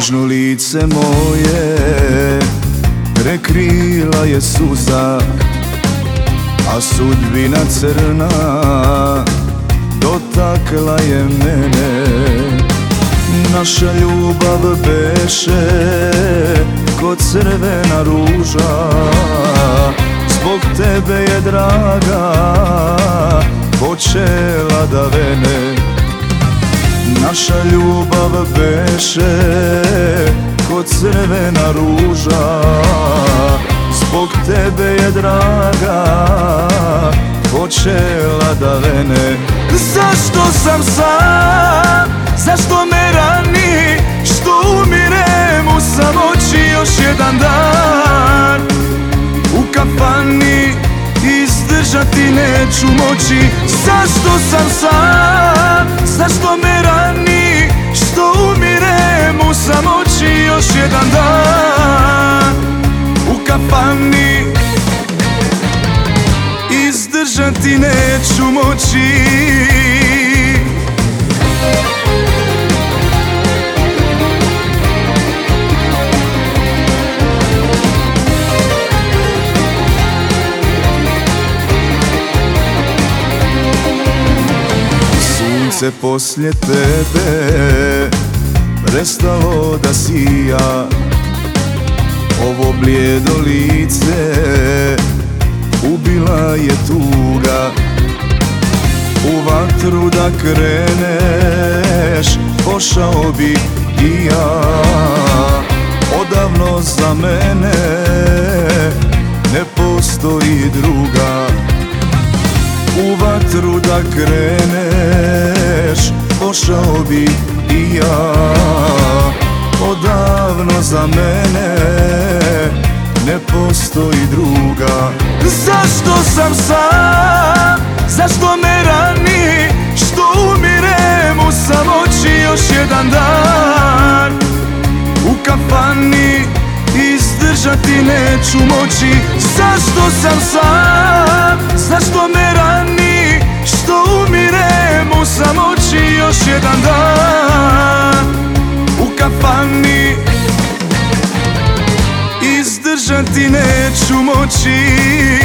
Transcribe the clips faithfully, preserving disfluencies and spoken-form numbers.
Nježno lice moje prekrila je suza, a sudbina crna dotakla je mene. Naša ljubav beše ko crvena ruža, zbog tebe je draga počela da vene. Naša ljubav beše ko crvena ruža, zbog tebe je draga počela da vene. Zašto sam sam, zašto me rani, što umirem u samoći još jedan dan. U kafani izdržati neću moći. Zašto sam sam, zašto me rani, što umirem u samoći još jedan dan. U kafani izdržati neću moći. Sunce poslije tebe prestalo da sija, ovo blijedo lice ubila je tuga. U vatru da kreneš pošao bi i ja, odavno za mene ne postoji druga. U vatru da kreneš pošao bi i ja, odavno za mene ne postoji druga. Zašto sam sam, zašto me rani, što umirem u samoći još jedan dan. U kafani izdržati neću moći. Zašto sam sam, zašto me rani, što umirem u samoći još jedan dan. U kafani izdržati neću moći.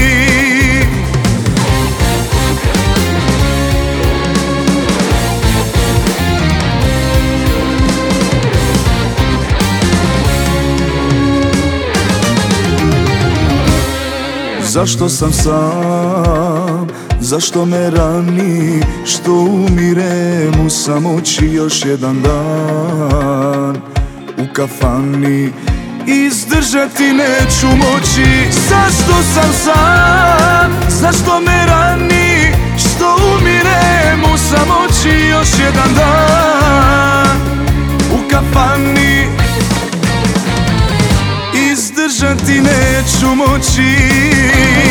Zašto sam sam, zašto me rani, što umirem u samoći još jedan dan. U kafani izdržati neću moći. Zašto sam sam, zašto me rani, što umirem u samoći još jedan dan. U kafani izdržati neću moći.